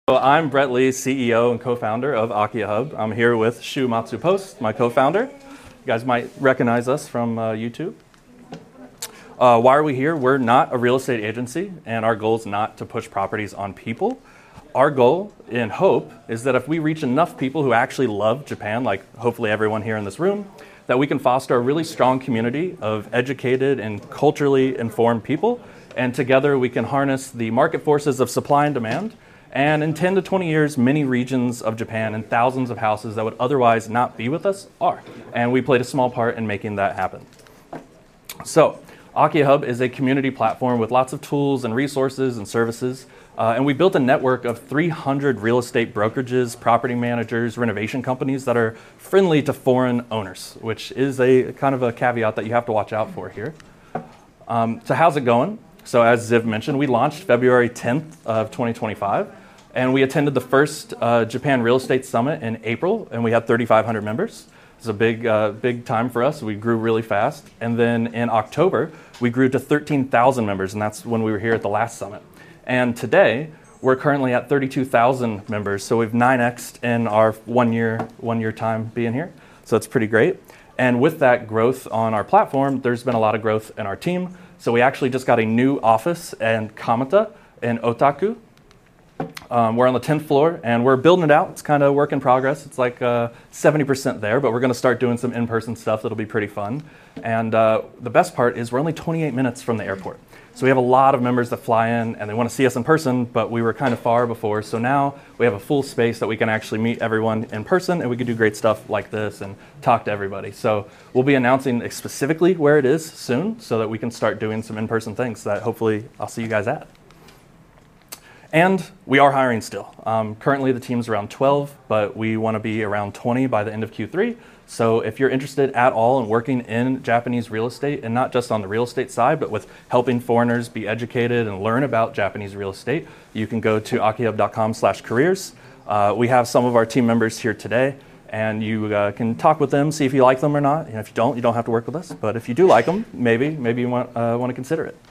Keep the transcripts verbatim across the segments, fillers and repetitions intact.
So I'm Brett Lee, C E O and co-founder of Akia Hub. I'm here with Shu Matsupost, my co-founder. You guys might recognize us from uh, YouTube. Uh, why are we here? We're not a real estate agency, and our goal is not to push properties on people. Our goal and hope is that if we reach enough people who actually love Japan, like hopefully everyone here in this room, that we can foster a really strong community of educated and culturally informed people, and together we can harness the market forces of supply and demand. And in ten to twenty years, many regions of Japan and thousands of houses that would otherwise not be with us are. And we played a small part in making that happen. So, Akia Hub is a community platform with lots of tools and resources and services. Uh, and we built a network of three hundred real estate brokerages, property managers, renovation companies that are friendly to foreign owners, which is a kind of a caveat that you have to watch out for here. Um, so how's it going? So as Ziv mentioned, we launched February tenth of twenty twenty-five. And we attended the first uh, Japan Real Estate Summit in April, and we had thirty-five hundred members. It's a big, uh, big time for us. We grew really fast. And then in October, we grew to thirteen thousand members, and that's when we were here at the last summit. And today, we're currently at thirty-two thousand members, so we've nine X'd in our one year, one year time being here. So it's pretty great. And with that growth on our platform, there's been a lot of growth in our team. So we actually just got a new office in Kamata in Otaku. Um, we're on the tenth floor, and we're building it out. It's kind of a work in progress. It's like uh, seventy percent there, but we're going to start doing some in-person stuff that'll be pretty fun. And uh, the best part is we're only twenty-eight minutes from the airport. So we have a lot of members that fly in, and they want to see us in person, but we were kind of far before. So now we have a full space that we can actually meet everyone in person, and we can do great stuff like this and talk to everybody. So we'll be announcing specifically where it is soon so that we can start doing some in-person things that hopefully I'll see you guys at. And we are hiring still. Um, currently the team's around twelve, but we want to be around twenty by the end of Q three. So if you're interested at all in working in Japanese real estate, and not just on the real estate side, but with helping foreigners be educated and learn about Japanese real estate, you can go to akihub dot com slash careers. Uh, we have some of our team members here today, and you uh, can talk with them, see if you like them or not. And if you don't, you don't have to work with us. But if you do like them, maybe, maybe you want, uh, want to consider it.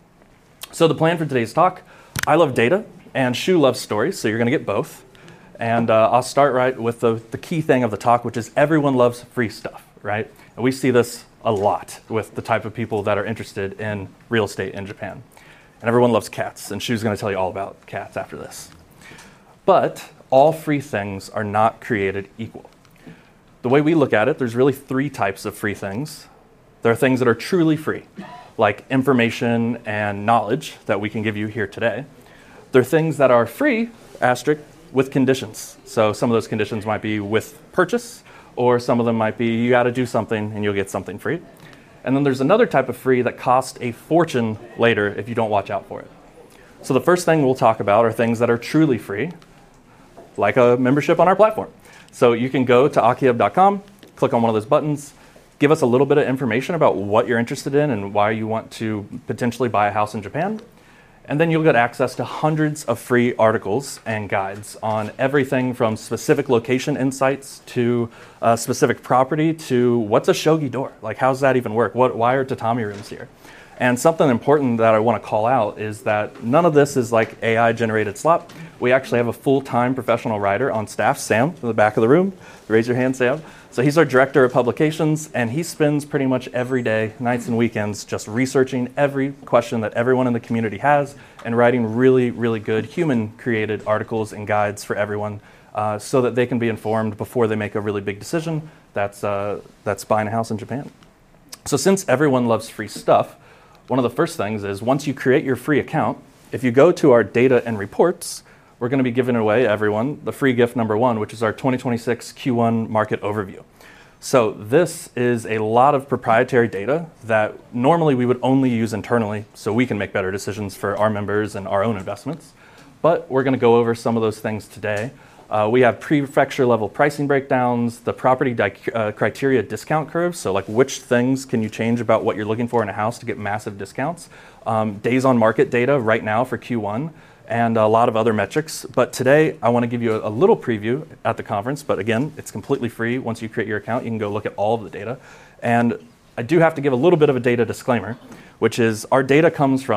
So the plan for today's talk, I love data, and Shu loves stories, so you're going to get both. And uh, I'll start right with the, the key thing of the talk, which is everyone loves free stuff, right? And we see this a lot with the type of people that are interested in real estate in Japan. And everyone loves cats, and Shu's going to tell you all about cats after this. But all free things are not created equal. The way we look at it, there's really three types of free things. There are things that are truly free, like information and knowledge that we can give you here today. There are things that are free, asterisk, with conditions. So some of those conditions might be with purchase, or some of them might be you got to do something and you'll get something free. And then there's another type of free that costs a fortune later if you don't watch out for it. So the first thing we'll talk about are things that are truly free, like a membership on our platform. So you can go to akihub dot com, click on one of those buttons, give us a little bit of information about what you're interested in and why you want to potentially buy a house in Japan. And then you'll get access to hundreds of free articles and guides on everything from specific location insights to uh, specific property to what's a shogi door? Like, how does that even work? What, why are tatami rooms here? And something important that I want to call out is that none of this is like A I-generated slop. We actually have a full-time professional writer on staff, Sam, in the back of the room. Raise your hand, Sam. So he's our director of publications, and he spends pretty much every day, nights and weekends, just researching every question that everyone in the community has and writing really, really good human-created articles and guides for everyone uh, so that they can be informed before they make a really big decision that's, uh, that's buying a house in Japan. So since everyone loves free stuff, one of the first things is once you create your free account, if you go to our data and reports, we're going to be giving away everyone the free gift number one, which is our twenty twenty-six Q one market overview. So this is a lot of proprietary data that normally we would only use internally so we can make better decisions for our members and our own investments. But we're going to go over some of those things today. Uh, we have prefecture level pricing breakdowns, the property di- uh, criteria discount curves, so like which things can you change about what you're looking for in a house to get massive discounts, um, days on market data right now for Q one, and a lot of other metrics. But today, I want to give you a, a little preview at the conference. But again, it's completely free. Once you create your account, you can go look at all of the data. And I do have to give a little bit of a data disclaimer, which is our data comes from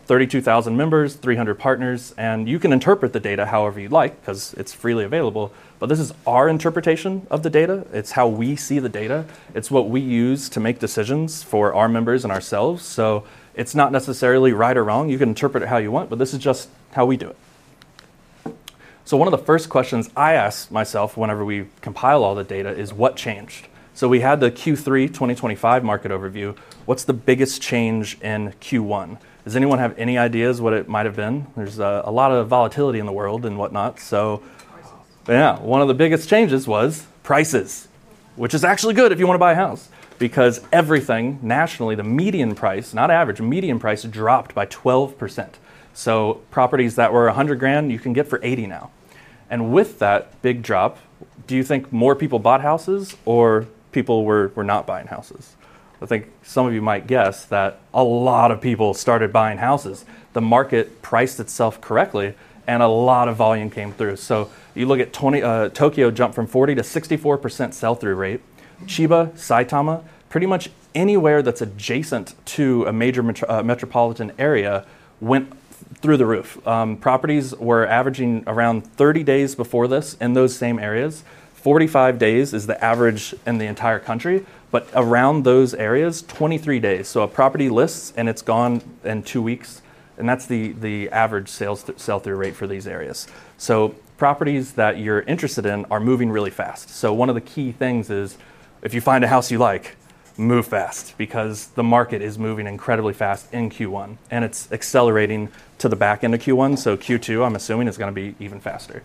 thirty-two thousand members, three hundred partners, and you can interpret the data however you like because it's freely available. But this is our interpretation of the data. It's how we see the data. It's what we use to make decisions for our members and ourselves. So it's not necessarily right or wrong. You can interpret it how you want, but this is just how we do it. So one of the first questions I ask myself whenever we compile all the data is what changed? So we had the Q three twenty twenty-five market overview. What's the biggest change in Q one? Does anyone have any ideas what it might have been? There's a, a lot of volatility in the world and whatnot. So yeah, one of the biggest changes was prices, which is actually good if you want to buy a house because everything nationally, the median price, not average, median price dropped by twelve percent. So properties that were one hundred grand, you can get for eighty now. And with that big drop, do you think more people bought houses or people were, were not buying houses? I think some of you might guess that a lot of people started buying houses. The market priced itself correctly and a lot of volume came through. So you look at twenty, uh, Tokyo jumped from forty to sixty-four percent sell-through rate. Chiba, Saitama, pretty much anywhere that's adjacent to a major metro, uh, metropolitan area went through the roof. Um, properties were averaging around thirty days before this in those same areas. forty-five days is the average in the entire country, but around those areas, twenty-three days. So a property lists and it's gone in two weeks, and that's the, the average sales th- sell-through rate for these areas. So properties that you're interested in are moving really fast. So one of the key things is if you find a house you like, move fast because the market is moving incredibly fast in Q one and it's accelerating to the back end of Q one. So Q two, I'm assuming, is going to be even faster.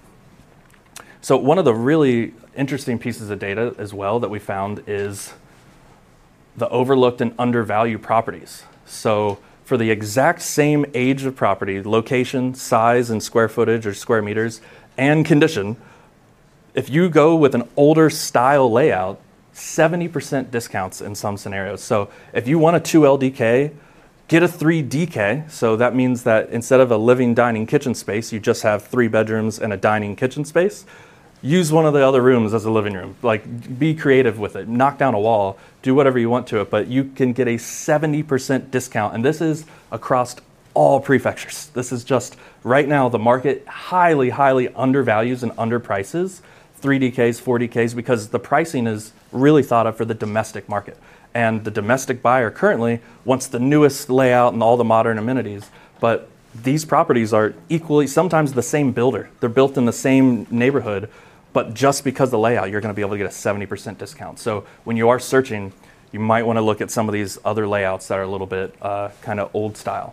So one of the really interesting pieces of data as well that we found is the overlooked and undervalued properties. So for the exact same age of property, location, size, and square footage or square meters, and condition, if you go with an older style layout, seventy percent discounts in some scenarios. So if you want a two L D K, get a three D K. So that means that instead of a living, dining, kitchen space, you just have three bedrooms and a dining kitchen space. Use one of the other rooms as a living room. Like, be creative with it. Knock down a wall. Do whatever you want to it. But you can get a seventy percent discount. And this is across all prefectures. This is just, right now, the market highly, highly undervalues and underprices three D Ks, four D Ks, because the pricing is really thought of for the domestic market. And the domestic buyer currently wants the newest layout and all the modern amenities. But these properties are equally, sometimes the same builder. They're built in the same neighborhood, but just because of the layout, you're going to be able to get a seventy percent discount. So when you are searching, you might want to look at some of these other layouts that are a little bit uh, kind of old style.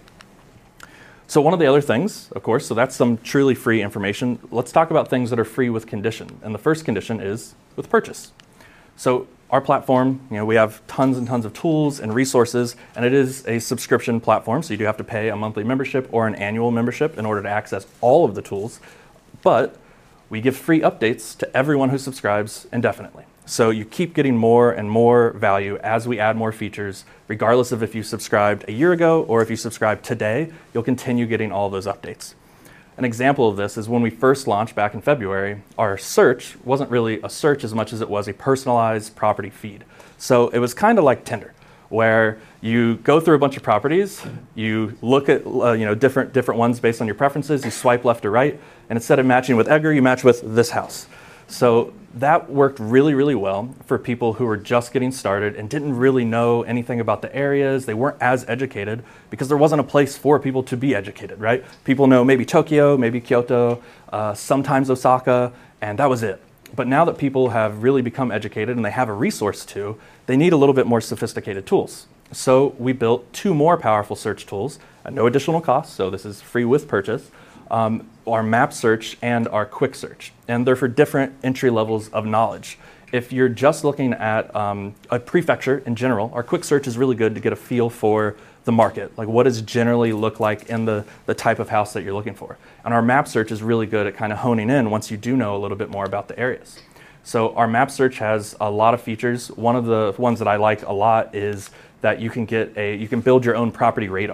So one of the other things, of course, so that's some truly free information. Let's talk about things that are free with condition. And the first condition is with purchase. So our platform, you know, we have tons and tons of tools and resources, and it is a subscription platform, so you do have to pay a monthly membership or an annual membership in order to access all of the tools. But we give free updates to everyone who subscribes indefinitely. So you keep getting more and more value as we add more features, regardless of if you subscribed a year ago or if you subscribe today, you'll continue getting all of those updates. An example of this is when we first launched back in February, our search wasn't really a search as much as it was a personalized property feed. So it was kind of like Tinder, where you go through a bunch of properties, you look at uh, you know different different ones based on your preferences, you swipe left or right, and instead of matching with Edgar, you match with this house. So that worked really, really well for people who were just getting started and didn't really know anything about the areas. They weren't as educated because there wasn't a place for people to be educated, right? People know maybe Tokyo, maybe Kyoto, uh, sometimes Osaka, and that was it. But now that people have really become educated and they have a resource to, they need a little bit more sophisticated tools. So we built two more powerful search tools at no additional cost, so this is free with purchase. Um, our map search and our quick search. And they're for different entry levels of knowledge. If you're just looking at um, a prefecture in general, our quick search is really good to get a feel for the market. Like, what does it generally look like in the, the type of house that you're looking for? And our map search is really good at kind of honing in once you do know a little bit more about the areas. So our map search has a lot of features. One of the ones that I like a lot is that you can get a, you can build your own property radar.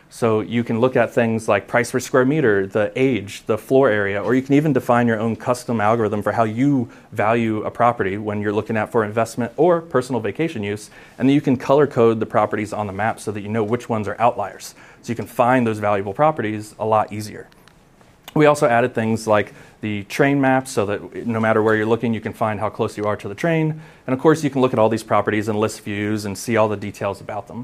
So you can look at things like price per square meter, the age, the floor area, or you can even define your own custom algorithm for how you value a property when you're looking at for investment or personal vacation use. And then you can color code the properties on the map so that you know which ones are outliers. So you can find those valuable properties a lot easier. We also added things like the train map so that no matter where you're looking, you can find how close you are to the train. And of course, you can look at all these properties and list views and see all the details about them.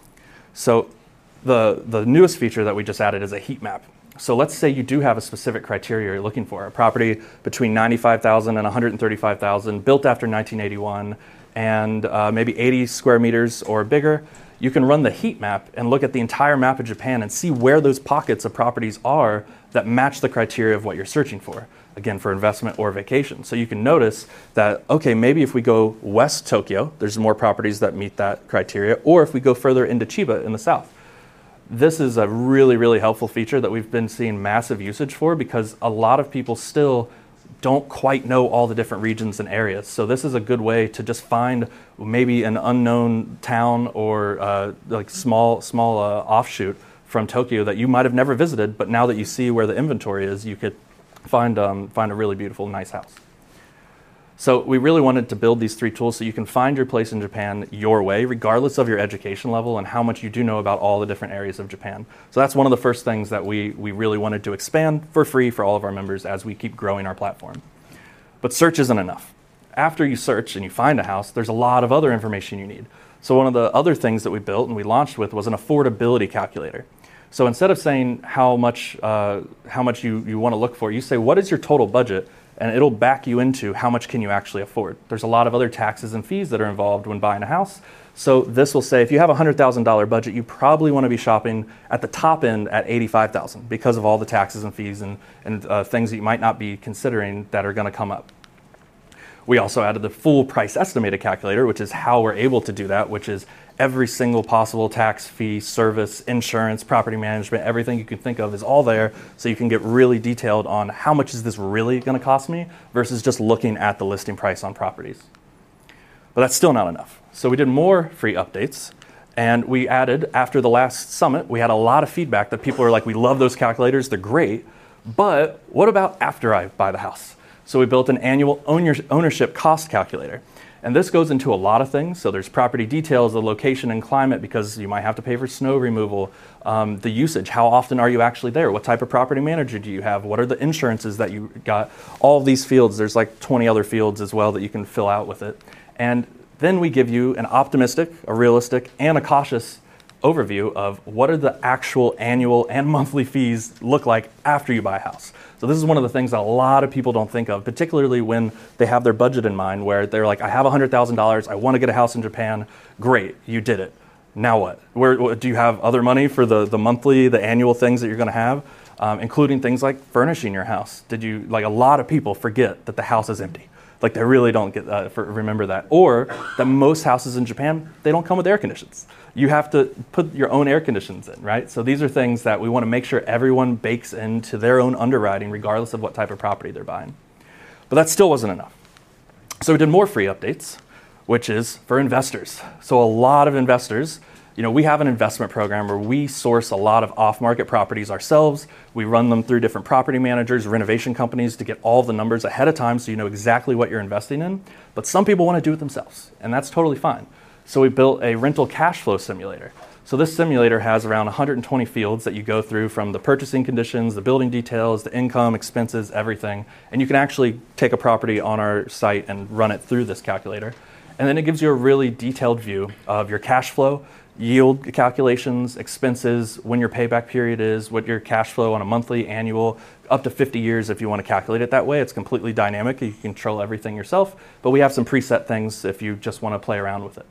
So the, the newest feature that we just added is a heat map. So let's say you do have a specific criteria you're looking for, a property between ninety-five thousand and one hundred thirty-five thousand, built after nineteen eighty-one, and uh, maybe eighty square meters or bigger. You can run the heat map and look at the entire map of Japan and see where those pockets of properties are that match the criteria of what you're searching for, again, for investment or vacation. So you can notice that, okay, maybe if we go west Tokyo, there's more properties that meet that criteria, or if we go further into Chiba in the south. This is a really, really helpful feature that we've been seeing massive usage for because a lot of people still don't quite know all the different regions and areas. So this is a good way to just find maybe an unknown town or uh, like small, small uh, offshoot from Tokyo that you might have never visited, but now that you see where the inventory is, you could find, um, find a really beautiful, nice house. So we really wanted to build these three tools so you can find your place in Japan your way, regardless of your education level and how much you do know about all the different areas of Japan. So that's one of the first things that we, we really wanted to expand for free for all of our members as we keep growing our platform. But search isn't enough. After you search and you find a house, there's a lot of other information you need. So one of the other things that we built and we launched with was an affordability calculator. So instead of saying how much, uh, how much you, you want to look for, you say, what is your total budget? And it'll back you into how much can you actually afford. There's a lot of other taxes and fees that are involved when buying a house. So this will say if you have a one hundred thousand dollars budget, you probably want to be shopping at the top end at eighty-five thousand dollars because of all the taxes and fees and, and uh, things that you might not be considering that are going to come up. We also added the full price estimated calculator, which is how we're able to do that, which is every single possible tax, fee, service, insurance, property management, everything you can think of is all there. So you can get really detailed on how much is this really going to cost me versus just looking at the listing price on properties. But that's still not enough. So we did more free updates. And we added, after the last summit, we had a lot of feedback that people were like, we love those calculators, they're great. But what about after I buy the house? So we built an annual ownership cost calculator. And this goes into a lot of things. So there's property details, the location and climate, because you might have to pay for snow removal, um, the usage, how often are you actually there? What type of property manager do you have? What are the insurances that you got? All of these fields, there's like twenty other fields as well that you can fill out with it. And then we give you an optimistic, a realistic, and a cautious overview of what are the actual annual and monthly fees look like after you buy a house. So this is one of the things that a lot of people don't think of, particularly when they have their budget in mind, where they're like, I have one hundred thousand dollars, I want to get a house in Japan. Great, you did it. Now what? Where, do you have other money for the, the monthly, the annual things that you're going to have, um, including things like furnishing your house? Did you, like a lot of people forget that the house is empty. Like they really don't get uh, for, remember that. Or that most houses in Japan, they don't come with air conditions. You have to put your own air conditions in, right? So these are things that we want to make sure everyone bakes into their own underwriting, regardless of what type of property they're buying. But that still wasn't enough. So we did more free updates, which is for investors. So a lot of investors, you know, we have an investment program where we source a lot of off-market properties ourselves. We run them through different property managers, renovation companies to get all the numbers ahead of time so you know exactly what you're investing in. But some people want to do it themselves, and that's totally fine. So we built a rental cash flow simulator. So this simulator has around one hundred twenty fields that you go through, from the purchasing conditions, the building details, the income, expenses, everything. And you can actually take a property on our site and run it through this calculator. And then it gives you a really detailed view of your cash flow, yield calculations, expenses, when your payback period is, what your cash flow on a monthly, annual, up to fifty years if you want to calculate it that way. It's completely dynamic. You can control everything yourself. But we have some preset things if you just want to play around with it.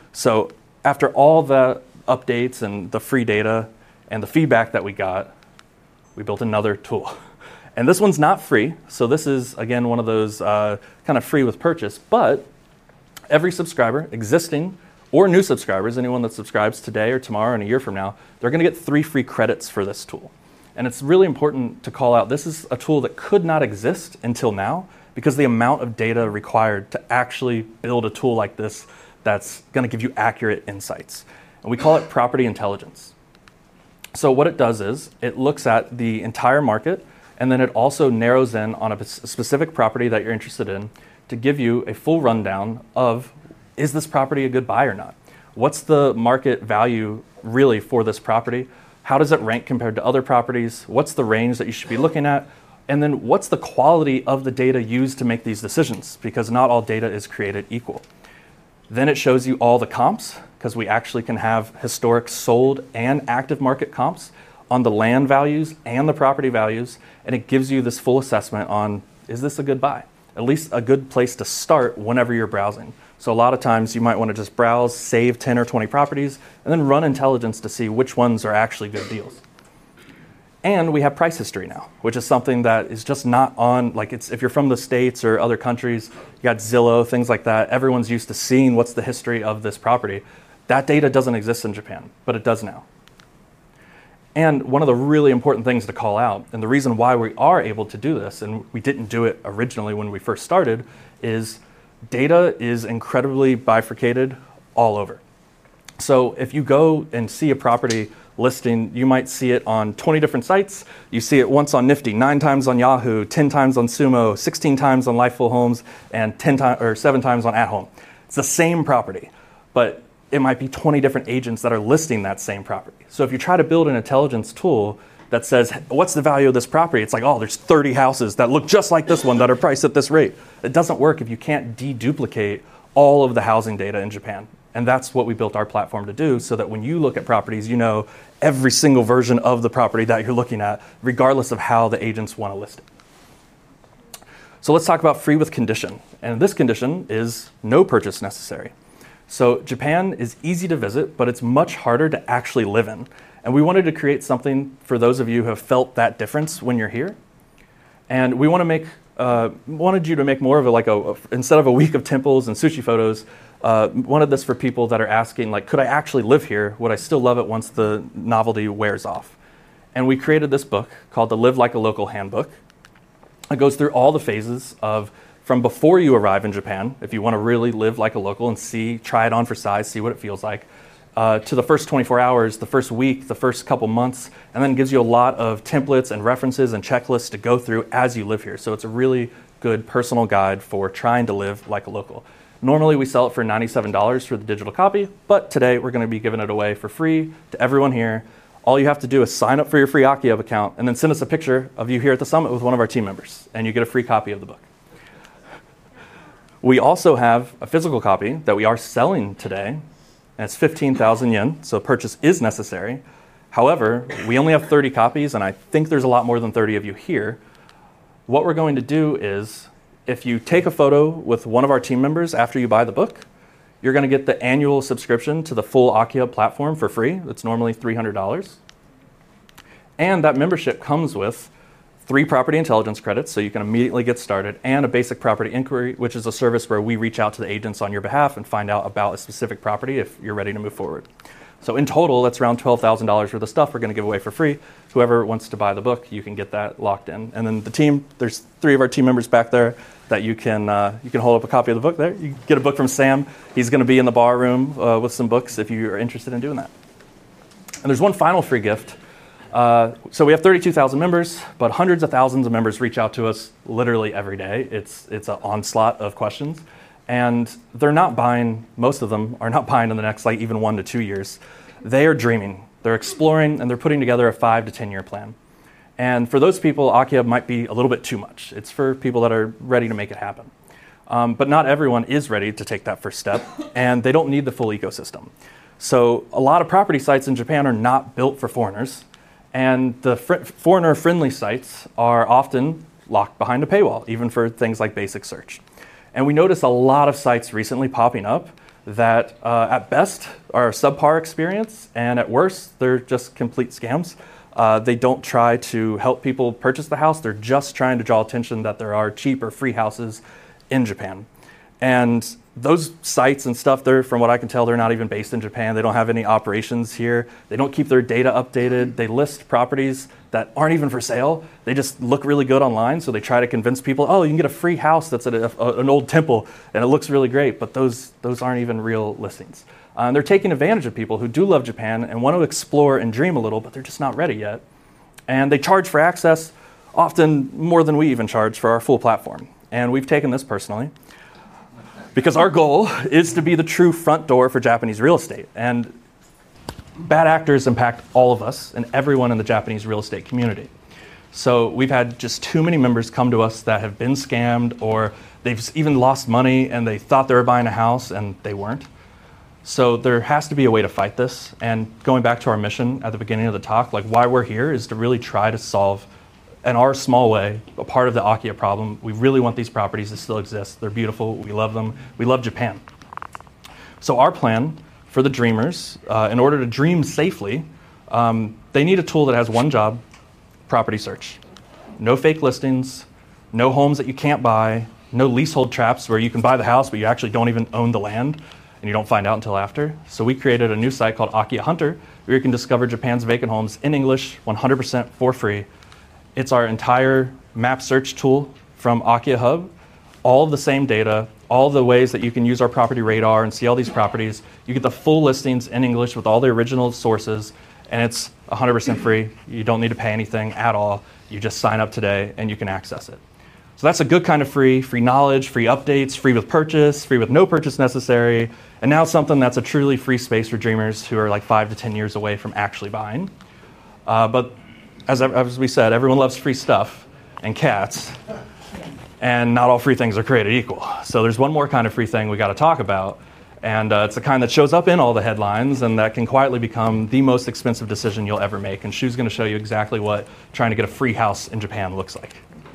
So after all the updates and the free data and the feedback that we got, we built another tool. And this one's not free. So this is, again, one of those uh, kind of free with purchase. But every subscriber, existing or new subscribers, anyone that subscribes today or tomorrow and a year from now, they're going to get three free credits for this tool. And it's really important to call out, this is a tool that could not exist until now because the amount of data required to actually build a tool like this that's going to give you accurate insights. And we call it property intelligence. So what it does is it looks at the entire market, and then it also narrows in on a p- specific property that you're interested in to give you a full rundown of, is this property a good buy or not? What's the market value really for this property? How does it rank compared to other properties? What's the range that you should be looking at? And then what's the quality of the data used to make these decisions? Because not all data is created equal. Then it shows you all the comps, because we actually can have historic sold and active market comps on the land values and the property values, and it gives you this full assessment on, is this a good buy? At least a good place to start whenever you're browsing. So a lot of times you might want to just browse, save ten or twenty properties, and then run intelligence to see which ones are actually good deals. And we have price history now, which is something that is just not on, like it's if you're from the States or other countries, you got Zillow, things like that. Everyone's used to seeing what's the history of this property. That data doesn't exist in Japan, but it does now. And one of the really important things to call out, and the reason why we are able to do this, and we didn't do it originally when we first started, is data is incredibly bifurcated all over. So if you go and see a property listing, you might see it on twenty different sites. You see it once on Nifty, nine times on Yahoo, ten times on Sumo, sixteen times on Lifeful Homes, and ten times or seven times on At Home. It's the same property, but it might be twenty different agents that are listing that same property. So if you try to build an intelligence tool that says, what's the value of this property? It's like, oh, there's thirty houses that look just like this one that are priced at this rate. It doesn't work if you can't deduplicate all of the housing data in Japan. And that's what we built our platform to do, so that when you look at properties, you know every single version of the property that you're looking at, regardless of how the agents want to list it. So let's talk about free with condition. And this condition is no purchase necessary. So Japan is easy to visit, but it's much harder to actually live in. And we wanted to create something for those of you who have felt that difference when you're here. And we want to make, uh, wanted you to make more of a, like a, instead of a week of temples and sushi photos, uh, wanted this for people that are asking, like, could I actually live here? Would I still love it once the novelty wears off? And we created this book called the Live Like a Local Handbook. It goes through all the phases of from before you arrive in Japan, if you want to really live like a local and see, try it on for size, see what it feels like, uh, to the first twenty-four hours, the first week, the first couple months, and then gives you a lot of templates and references and checklists to go through as you live here. So it's a really good personal guide for trying to live like a local. Normally we sell it for ninety-seven dollars for the digital copy, but today we're going to be giving it away for free to everyone here. All you have to do is sign up for your free AkiHub account and then send us a picture of you here at the summit with one of our team members, and you get a free copy of the book. We also have a physical copy that we are selling today, and it's fifteen thousand yen, so purchase is necessary. However, we only have thirty copies, and I think there's a lot more than thirty of you here. What we're going to do is, if you take a photo with one of our team members after you buy the book, you're going to get the annual subscription to the full AkiHub platform for free. It's normally three hundred dollars. And that membership comes with three property intelligence credits, so you can immediately get started, and a basic property inquiry, which is a service where we reach out to the agents on your behalf and find out about a specific property if you're ready to move forward. So in total, that's around twelve thousand dollars worth of stuff we're going to give away for free. Whoever wants to buy the book, you can get that locked in. And then the team, there's three of our team members back there that you can uh, you can hold up a copy of the book there. You get a book from Sam. He's going to be in the bar room uh, with some books if you are interested in doing that. And there's one final free gift. Uh, so we have thirty-two thousand members, but hundreds of thousands of members reach out to us literally every day. It's it's an onslaught of questions. And they're not buying, most of them are not buying in the next like even one to two years. They are dreaming, they're exploring, and they're putting together a five to ten year plan. And for those people, AkiHub might be a little bit too much. It's for people that are ready to make it happen. Um, but not everyone is ready to take that first step, and they don't need the full ecosystem. So a lot of property sites in Japan are not built for foreigners, and the fr- foreigner-friendly sites are often locked behind a paywall, even for things like basic search. And we notice a lot of sites recently popping up that uh, at best are a subpar experience, and at worst, they're just complete scams. Uh, they don't try to help people purchase the house. They're just trying to draw attention that there are cheap or free houses in Japan. And those sites and stuff, they're, from what I can tell, they're not even based in Japan. They don't have any operations here. They don't keep their data updated. They list properties that aren't even for sale. They just look really good online, so they try to convince people, oh, you can get a free house that's at a, a, an old temple, and it looks really great, but those those aren't even real listings. Uh, and they're taking advantage of people who do love Japan and want to explore and dream a little, but they're just not ready yet. And they charge for access, often more than we even charge for our full platform. And we've taken this personally, because our goal is to be the true front door for Japanese real estate. And bad actors impact all of us and everyone in the Japanese real estate community. So we've had just too many members come to us that have been scammed, or they've even lost money and they thought they were buying a house and they weren't. So there has to be a way to fight this. And going back to our mission at the beginning of the talk, like why we're here is to really try to solve, in our small way, a part of the Akiya problem. We really want these properties to still exist. They're beautiful. We love them. We love Japan. So our plan for the dreamers, uh, in order to dream safely, um, they need a tool that has one job: property search. No fake listings, no homes that you can't buy, no leasehold traps where you can buy the house but you actually don't even own the land and you don't find out until after. So we created a new site called Akiya Hunter, where you can discover Japan's vacant homes in English, one hundred percent for free. It's our entire map search tool from Akiya Hub, all of the same data, all the ways that you can use our property radar and see all these properties. You get the full listings in English with all the original sources, and it's one hundred percent free. You don't need to pay anything at all. You just sign up today and you can access it. So that's a good kind of free, free knowledge, free updates, free with purchase, free with no purchase necessary, and now something that's a truly free space for dreamers who are like five to ten years away from actually buying. Uh, but as, as we said, everyone loves free stuff and cats, and not all free things are created equal. So there's one more kind of free thing we got to talk about, and uh, it's the kind that shows up in all the headlines and that can quietly become the most expensive decision you'll ever make. And Shu's going to show you exactly what trying to get a free house in Japan looks like.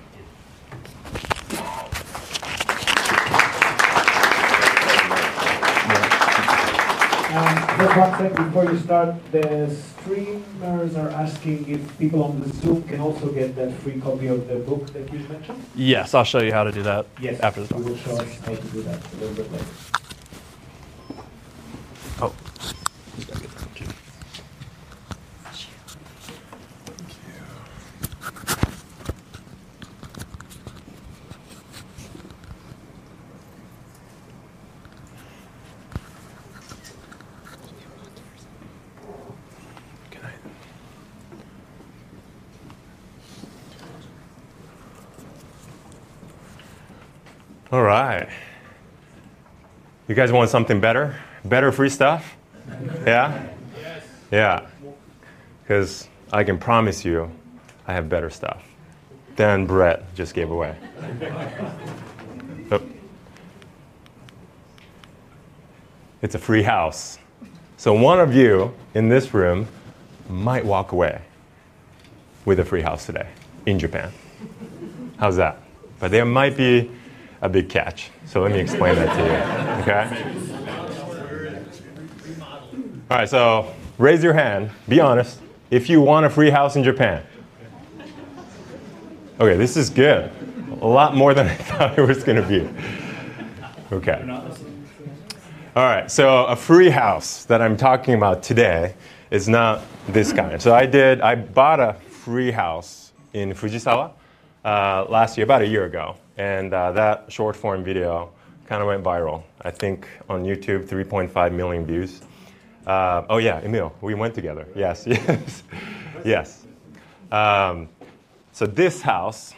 Um, just one second before you start, the streamers are asking if people on the Zoom can also get that free copy of the book that you mentioned. Yes, I'll show you how to do that yes, after the talk. You will show us how to do that a little bit later. Oh. All right. You guys want something better? Better free stuff? Yeah? Yes. Yeah. Because I can promise you I have better stuff than Brett just gave away. Oh. It's a free house. So one of you in this room might walk away with a free house today in Japan. How's that? But there might be a big catch. So let me explain that to you, okay? All right, so raise your hand, be honest, if you want a free house in Japan. Okay, this is good. A lot more than I thought it was going to be. Okay. All right, so a free house that I'm talking about today is not this kind. So I did, I bought a free house in Fujisawa uh, last year, about a year ago. And uh, that short form video kind of went viral. I think on YouTube, three point five million views. Uh, oh yeah, Emil, we went together. Yes, yes, yes. Um, so this house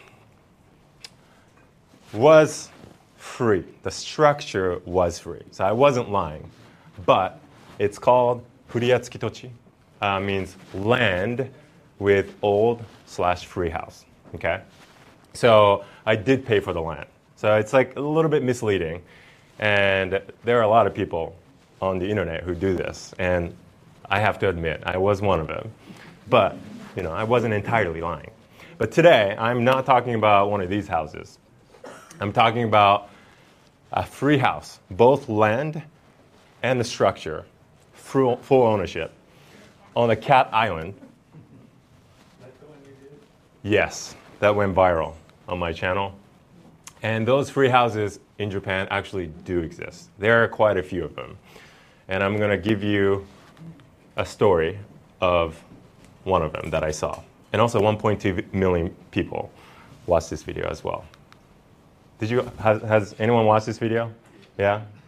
was free. The structure was free. So I wasn't lying. But it's called Furiatsuki Tochi. Uh, means land with old slash free house. Okay? So I did pay for the land. So it's like a little bit misleading. And there are a lot of people on the internet who do this. And I have to admit, I was one of them. But, you know, I wasn't entirely lying. But today, I'm not talking about one of these houses. I'm talking about a free house, both land and the structure, full, full ownership, on a Cat Island. That's the one you did? Yes, that went viral on my channel. And those free houses in Japan actually do exist. There are quite a few of them. And I'm going to give you a story of one of them that I saw. And also one point two million people watched this video as well. Did you, has, has anyone watched this video? Yeah?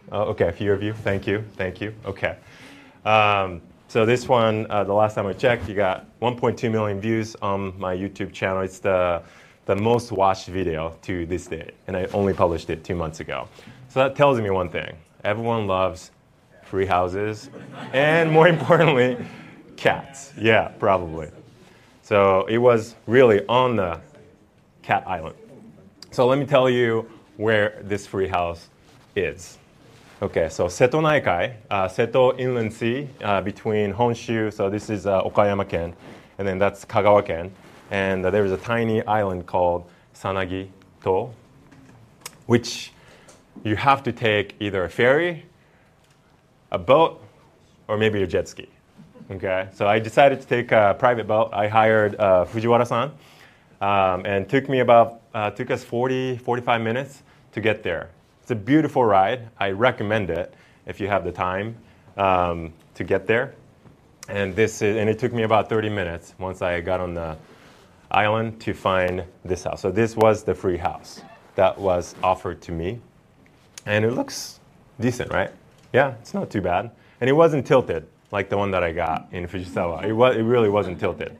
Oh, okay, a few of you. Thank you. Thank you. Okay. Um, so this one, uh, the last time I checked, you got one point two million views on my YouTube channel. It's the, the most watched video to this day, and I only published it two months ago. So that tells me one thing. Everyone loves free houses, and more importantly, cats. Yeah, probably. So it was really on the cat island. So let me tell you where this free house is. Okay, so Seto Naikai, uh, Seto Inland Sea, uh, between Honshu, so this is uh, Okayama-ken, and then that's Kagawa-ken, and uh, there is a tiny island called Sanagi-to, which you have to take either a ferry, a boat, or maybe a jet ski. Okay, so I decided to take a private boat. I hired uh, Fujiwara-san, um, and it took me about, uh, took us forty, forty-five minutes to get there. It's a beautiful ride. I recommend it if you have the time um, to get there. And this is, and it took me about thirty minutes once I got on the island to find this house. So this was the free house that was offered to me. And it looks decent, right? Yeah, it's not too bad. And it wasn't tilted like the one that I got in Fujisawa. It, was, it really wasn't tilted.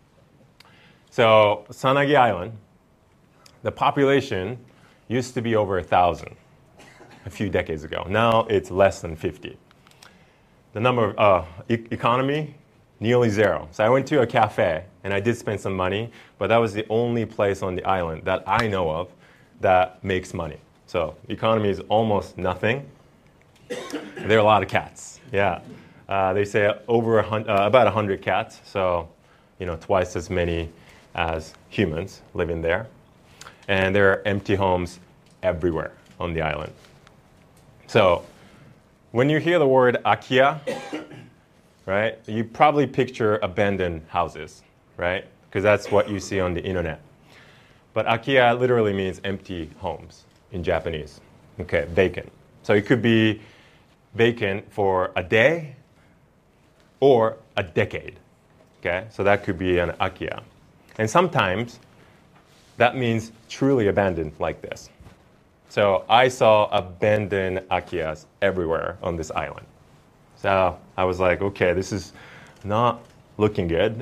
So Sanagi Island, the population used to be over a thousand a few decades ago. Now it's less than fifty. The number of uh, e- economy, nearly zero. So I went to a cafe, and I did spend some money, but that was the only place on the island that I know of that makes money. So economy is almost nothing. There are a lot of cats. Yeah, uh, they say over a hun- uh, about one hundred cats, so you know twice as many as humans living there. And there are empty homes everywhere on the island. So when you hear the word Akiya, right, you probably picture abandoned houses, right? Because that's what you see on the internet. But Akiya literally means empty homes in Japanese. Okay, vacant. So it could be vacant for a day or a decade. Okay, so that could be an Akiya. And sometimes that means truly abandoned like this. So I saw abandoned Akiyas everywhere on this island. So I was like, okay, this is not looking good.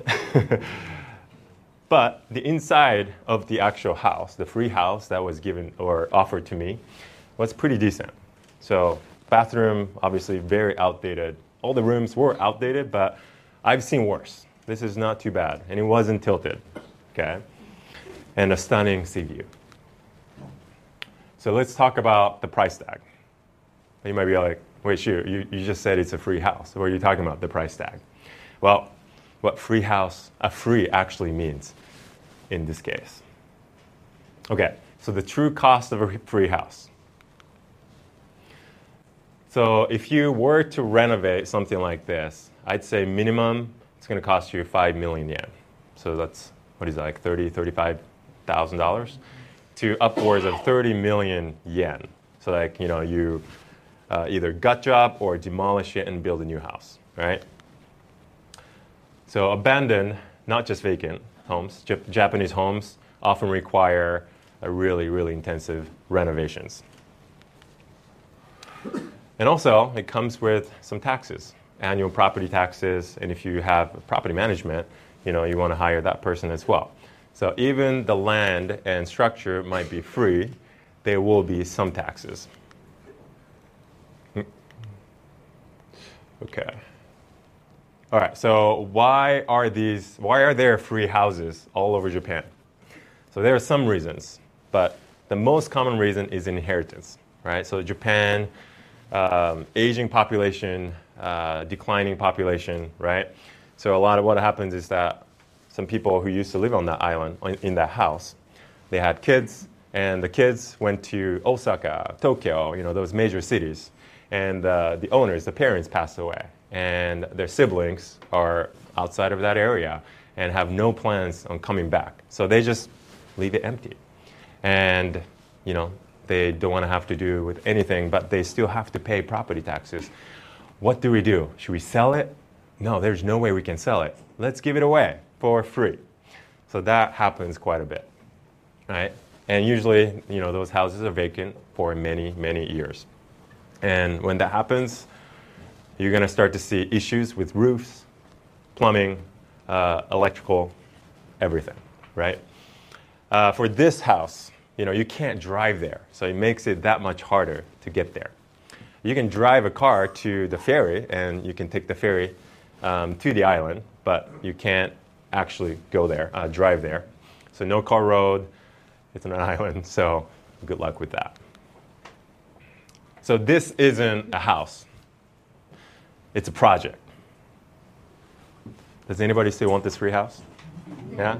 But the inside of the actual house, the free house that was given or offered to me, was pretty decent. So bathroom, obviously very outdated. All the rooms were outdated, but I've seen worse. This is not too bad. And it wasn't tilted, okay? And a stunning sea view. So let's talk about the price tag. You might be like, wait, shoot, you, you just said it's a free house. What are you talking about, the price tag? Well, what free house, a free actually means in this case. Okay, so the true cost of a free house. So if you were to renovate something like this, I'd say minimum it's going to cost you five million yen. So that's, what is that, like thirty thousand dollars, thirty-five thousand dollars to upwards of thirty million yen. So like, you know, you uh, either gut job or demolish it and build a new house, right? So abandoned, not just vacant homes, Jap- Japanese homes often require a really, really intensive renovations. And also, it comes with some taxes, annual property taxes, and if you have property management, you know, you want to hire that person as well. So even the land and structure might be free, there will be some taxes. Okay. All right, so why are these, why are there free houses all over Japan? So there are some reasons, but the most common reason is inheritance, right? So Japan, um, aging population, uh, declining population, right? So a lot of what happens is that some people who used to live on that island, in that house, they had kids, and the kids went to Osaka, Tokyo, you know, those major cities, and uh, the owners, the parents passed away. And their siblings are outside of that area and have no plans on coming back. So they just leave it empty. And, you know, they don't want to have to do with anything, but they still have to pay property taxes. What do we do? Should we sell it? No, there's no way we can sell it. Let's give it away for free. So that happens quite a bit, right? And usually, you know, those houses are vacant for many, many years. And when that happens, you're going to start to see issues with roofs, plumbing, uh, electrical, everything, right? Uh, for this house, you know, you can't drive there, so it makes it that much harder to get there. You can drive a car to the ferry, and you can take the ferry um, to the island, but you can't actually go there, uh, drive there. So no car road, it's an island, so good luck with that. So this isn't a house. It's a project. Does anybody still want this free house? Yeah?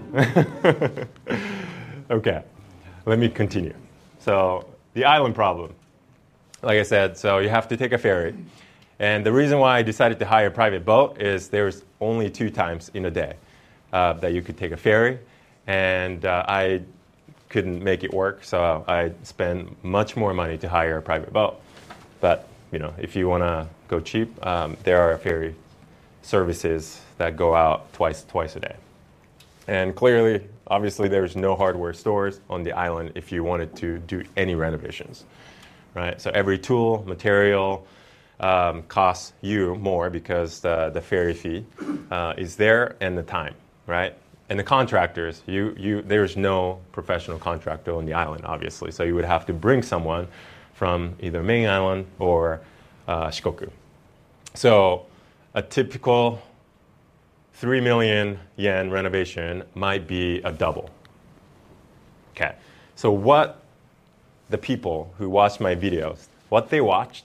Okay, let me continue. So the island problem. Like I said, so you have to take a ferry. And the reason why I decided to hire a private boat is there's only two times in a day uh, that you could take a ferry. And uh, I couldn't make it work, so I spent much more money to hire a private boat. But you know, if you want to go cheap, um, there are ferry services that go out twice twice a day. And clearly, obviously, there's no hardware stores on the island if you wanted to do any renovations, right? So every tool, material um, costs you more because the, the ferry fee uh, is there and the time, right? And the contractors, you, you, there's no professional contractor on the island, obviously. So you would have to bring someone from either main island or uh, Shikoku. So a typical three million yen renovation might be a double. Okay, so what the people who watched my videos, what they watched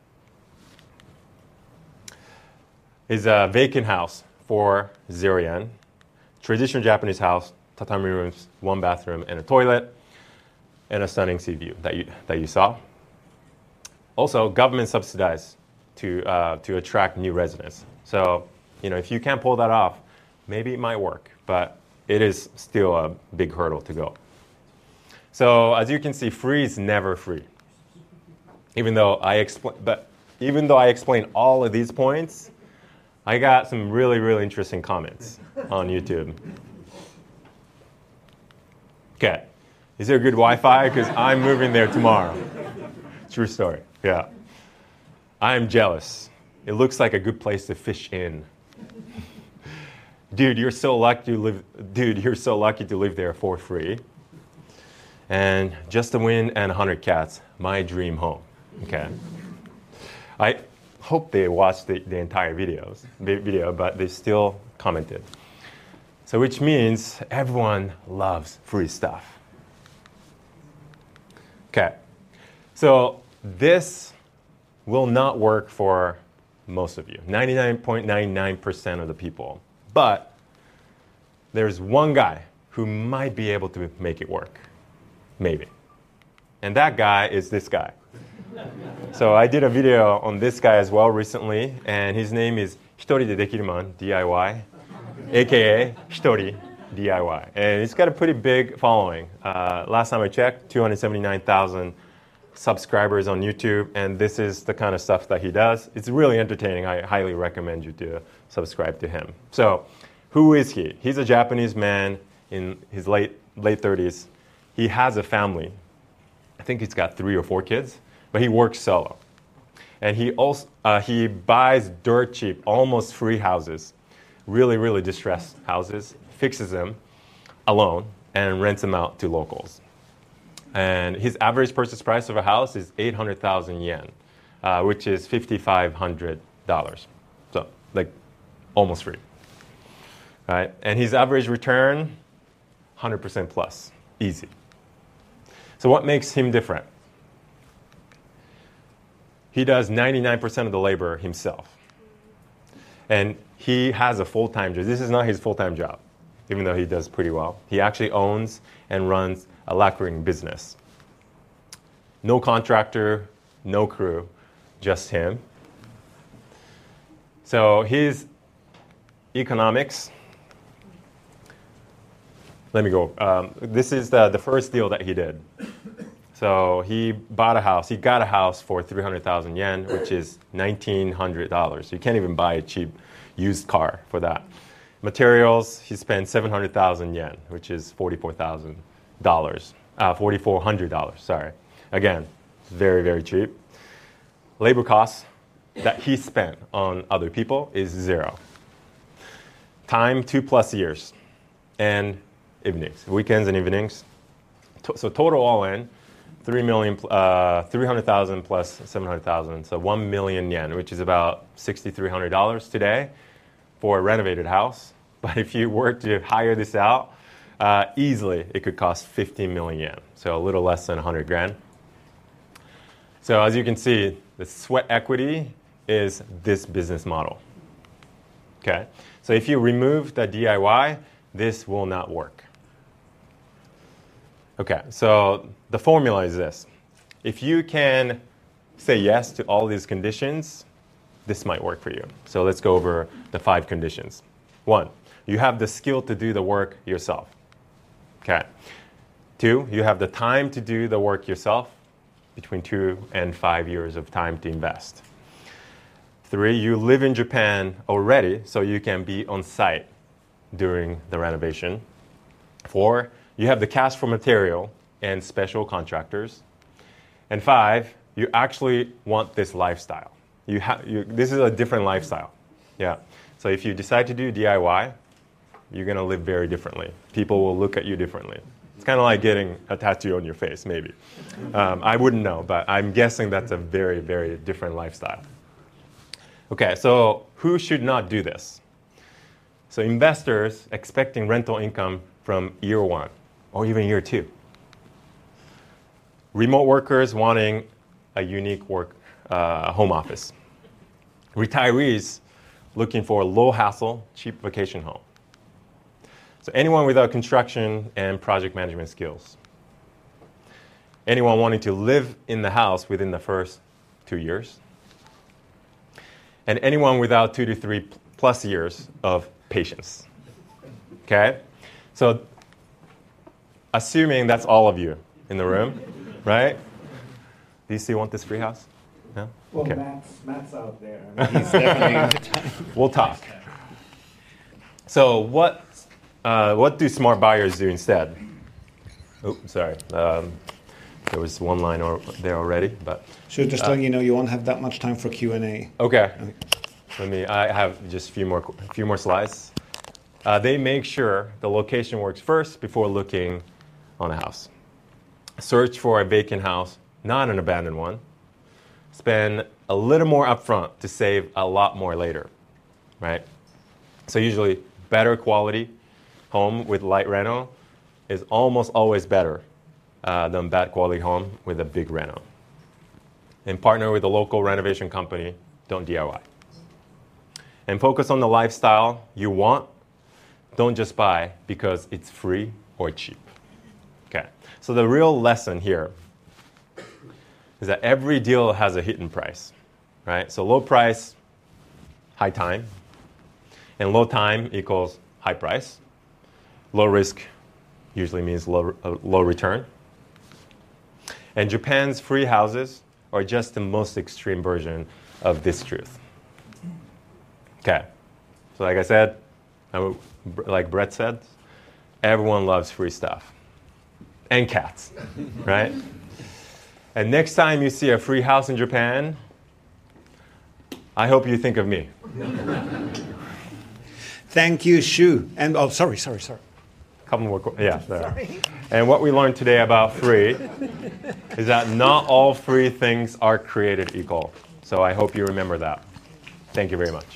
is a vacant house for zero yen, traditional Japanese house, tatami rooms, one bathroom and a toilet, and a stunning sea view that you, that you saw. Also, government subsidized to, uh, to attract new residents. So, you know, if you can't pull that off, maybe it might work, but it is still a big hurdle to go. So, as you can see, free is never free. Even though I explain, but even though I explain all of these points, I got some really, really interesting comments on YouTube. Okay, is there good Wi-Fi? Because I'm moving there tomorrow. True story. Yeah, I'm jealous. It looks like a good place to fish in. Dude, you're so lucky to live. Dude, you're so lucky to live there for free. And just a win and one hundred cats, my dream home. Okay. I hope they watched the, the entire videos, video, but they still commented. So which means everyone loves free stuff. Okay. So this will not work for most of you, ninety-nine point nine nine percent of the people. But there's one guy who might be able to make it work. Maybe. And that guy is this guy. So I did a video on this guy as well recently, and his name is Hitori de Dekiruman D I Y, aka Hitori D I Y. And he's got a pretty big following. Uh, last time I checked, two hundred seventy-nine thousand subscribers on YouTube, and this is the kind of stuff that he does. It's really entertaining. I highly recommend you to subscribe to him. So, who is he? He's a Japanese man in his late late thirties. He has a family. I think he's got three or four kids, but he works solo. And he also uh, he buys dirt cheap, almost free houses, really, really distressed houses, fixes them alone, and rents them out to locals. And his average purchase price of a house is eight hundred thousand yen, uh, which is five thousand five hundred dollars. So, like, almost free. Right? And his average return, one hundred percent plus. Easy. So what makes him different? He does ninety-nine percent of the labor himself. And he has a full-time job. This is not his full-time job, even though he does pretty well. He actually owns and runs a lacquering business. No contractor, no crew, just him. So his economics, let me go. Um, this is the, the first deal that he did. So he bought a house. He got a house for three hundred thousand yen, which is nineteen hundred dollars. You can't even buy a cheap used car for that. Materials, he spent seven hundred thousand yen, which is forty-four thousand dollars. Uh, forty-four hundred dollars, sorry. Again, very, very cheap. labor costs that he spent on other people is zero. Time, two plus years. And evenings, weekends and evenings. To- so total all in, three million, uh, three hundred thousand plus seven hundred thousand, so one million yen, which is about six thousand three hundred dollars today for a renovated house. But if you were to hire this out, uh, easily it could cost fifteen million yen, so a little less than one hundred grand. So as you can see, the sweat equity is this business model. Okay, so if you remove the D I Y, this will not work. Okay, so the formula is this. If you can say yes to all these conditions, this might work for you. So let's go over the five conditions. One, you have the skill to do the work yourself. Okay. Two, you have the time to do the work yourself, between two and five years of time to invest. Three, you live in Japan already, so you can be on site during the renovation. Four, you have the cash for material and special contractors. And five, you actually want this lifestyle. You ha- you, this is a different lifestyle. Yeah. So if you decide to do D I Y, you're going to live very differently. People will look at you differently. It's kind of like getting a tattoo on your face, maybe. Um, I wouldn't know, but I'm guessing that's a very, very different lifestyle. Okay, so who should not do this? So investors expecting rental income from year one or even year two. Remote workers wanting a unique work uh, home office. Retirees looking for a low hassle, cheap vacation home. So anyone without construction and project management skills. Anyone wanting to live in the house within the first two years. And anyone without two to three plus years of patience. Okay? So assuming that's all of you in the room, right? Do you still want this free house? No? Well, Okay. Matt's, Matt's out there. I mean, he's definitely We'll talk. So what uh, what do smart buyers do instead? Oh, sorry. Um, there was one line or, there already, but So just letting you know, you won't have that much time for Q and A. okay. Let me. I have just a few more a few more slides. Uh, they make sure the location works first before looking on a house. Search for a vacant house, not an abandoned one. Spend a little more upfront to save a lot more later, right? So usually better quality home with light reno is almost always better uh, than bad quality home with a big reno. And partner with a local renovation company, don't D I Y. And focus on the lifestyle you want. Don't just buy because it's free or cheap. Okay, so the real lesson here is that every deal has a hidden price, right? So low price, high time, and low time equals high price. Low risk usually means low, uh, low return. And Japan's free houses are just the most extreme version of this truth. Okay, so like I said, like Brett said, everyone loves free stuff. And cats, right? And next time you see a free house in Japan, I hope you think of me. Thank you, Shu. And oh, sorry, sorry, sorry. Couple more, qu- yeah. There. And what we learned today about free is that not all free things are created equal. So I hope you remember that. Thank you very much.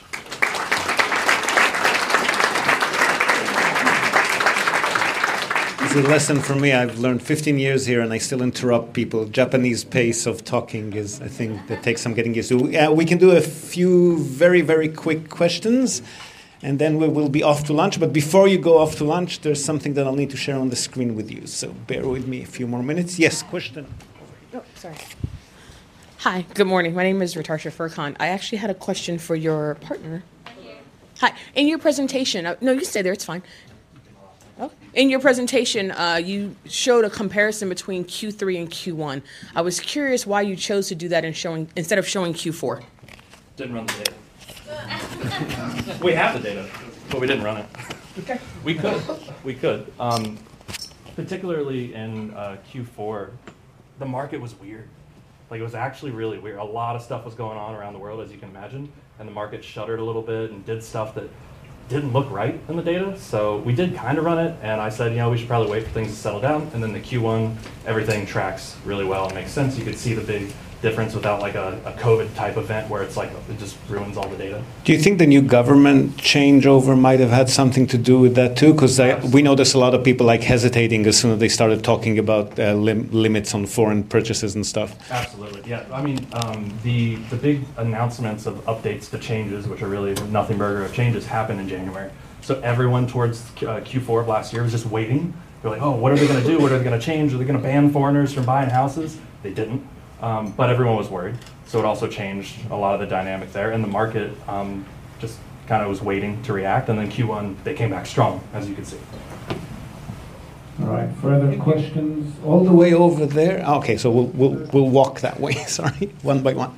It's a lesson for me. I've learned fifteen years here, and I still interrupt people. Japanese pace of talking is, I think, that takes some getting used to. Uh, we can do a few very, very quick questions, and then we will be off to lunch. But before you go off to lunch, there's something that I'll need to share on the screen with you. So bear with me a few more minutes. Yes, question. Oh, sorry. Hi, good morning. My name is Ritarsha Furkan. I actually had a question for your partner. Hi. In your presentation, uh, no, you stay there. It's fine. Oh. In your presentation, uh, you showed a comparison between Q three and Q one. I was curious why you chose to do that in showing, instead of showing Q four. Didn't run the data. We have the data, but we didn't run it. Okay. We could. We could. Um, particularly in uh, Q four, the market was weird. Like, it was actually really weird. A lot of stuff was going on around the world, as you can imagine, and the market shuddered a little bit and did stuff that didn't look right in the data. So we did kind of run it, and I said, you know, we should probably wait for things to settle down. And then the Q one, everything tracks really well and makes sense. You could see the big difference without like a, a COVID type event where it's like it just ruins all the data. Do you think the new government changeover might have had something to do with that too? Because we noticed a lot of people like hesitating as soon as they started talking about uh, lim- limits on foreign purchases and stuff. Absolutely, yeah. I mean, um, the the big announcements of updates to changes, which are really nothing burger of changes, happened in January. So everyone towards uh, Q four of last year was just waiting. They're like, oh, what are they going to do? What are they going to change? Are they going to ban foreigners from buying houses? They didn't. Um, but everyone was worried, so it also changed a lot of the dynamic there, and the market um, just kind of was waiting to react, and then Q one, they came back strong, as you can see. All right, further questions? All the way over there? Okay, so we'll, we'll, we'll walk that way, sorry, one by one.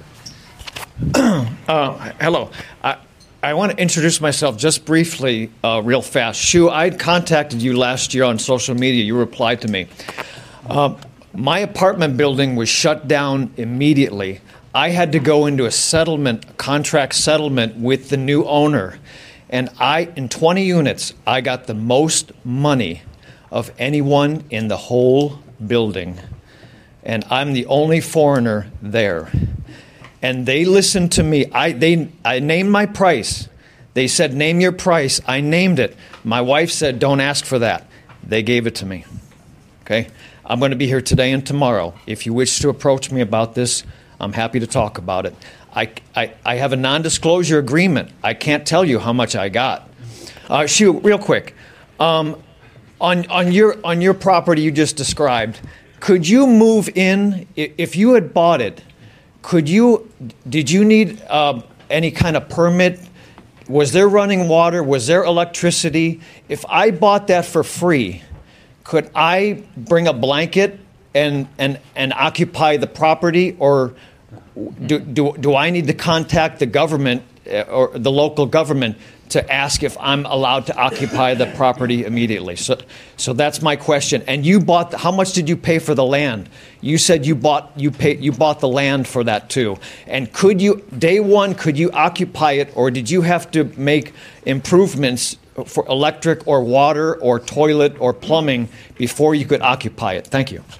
uh, hello. I, I want to introduce myself just briefly, uh, real fast. Shu, I contacted you last year on social media. You replied to me. Uh, My apartment building was shut down immediately. I had to go into a settlement, a contract settlement with the new owner. And I, in twenty units, I got the most money of anyone in the whole building. And I'm the only foreigner there. And they listened to me. I, they, I named my price. They said, name your price. I named it. My wife said, don't ask for that. They gave it to me. Okay? I'm going to be here today and tomorrow. If you wish to approach me about this, I'm happy to talk about it. I, I, I have a non-disclosure agreement. I can't tell you how much I got. Uh, Shu, real quick. Um, on, on, your, on your property you just described, could you move in, if you had bought it, could you, did you need uh, any kind of permit? Was there running water? Was there electricity? If I bought that for free, could I bring a blanket and and and occupy the property, or do do do I need to contact the government or the local government to ask if I'm allowed to occupy the property immediately? So so that's my question. And you bought the, how much did you pay for the land? You said you bought you paid you bought the land for that too. And could you day one could you occupy it, or did you have to make improvements for electric or water or toilet or plumbing before you could occupy it? Thank you.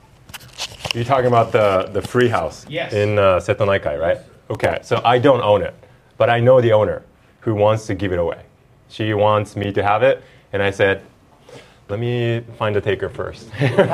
You're talking about the, the free house Yes. in uh, Seto Naikai, right? Okay, so I don't own it, but I know the owner who wants to give it away. She wants me to have it, and I said, let me find a taker first.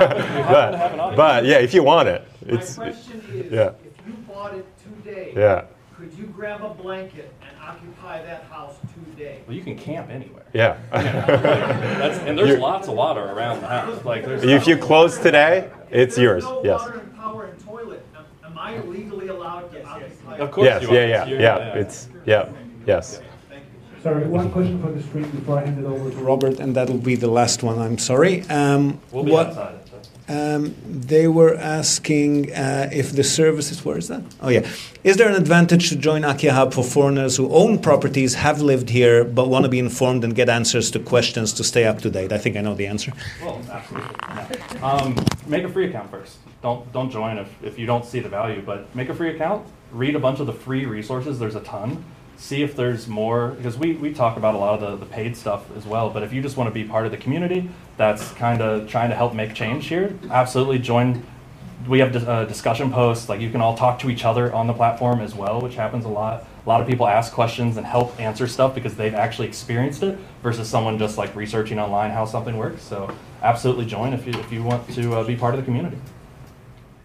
but, but yeah, if you want it, it's My question is, yeah. if you bought it today, yeah, could you grab a blanket and occupy that house today? Well, you can camp anywhere. yeah. That's, and there's You're- lots of water around the house. Like, there's If you close today, it's If yours. there's no Yes. water and power and toilet, am, am I legally allowed to occupy Of it? course Yes. you are. Yeah. Yeah. You're- Yeah. It's yeah. Yes. Sorry, one question for the stream before I hand it over to Rob. Robert, and that'll be the last one, I'm sorry. Um, We'll be what, outside. So. Um, they were asking uh, if the services, where is that? Oh, yeah. Is there an advantage to join Akia Hub for foreigners who own properties, have lived here, but want to be informed and get answers to questions to stay up to date? I think I know the answer. Well, absolutely. No. Um, make a free account first. Don't don't join if, if you don't see the value, but make a free account. Read a bunch of the free resources. There's a ton. See if there's more, because we, we talk about a lot of the, the paid stuff as well, but if you just want to be part of the community that's kind of trying to help make change here, absolutely join. We have uh, discussion posts, like you can all talk to each other on the platform as well, which happens a lot. A lot of people ask questions and help answer stuff because they've actually experienced it versus someone just like researching online how something works. So absolutely join if you, if you want to uh, be part of the community.